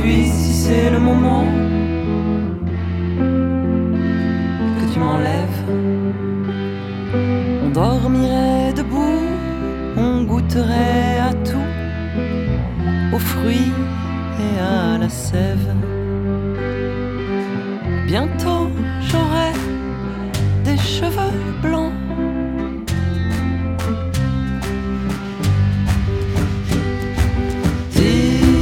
puis si c'est le moment que tu m'enlèves, on dormirait debout, on goûterait à tout, aux fruits et à la sève. Bientôt j'aurai des cheveux blancs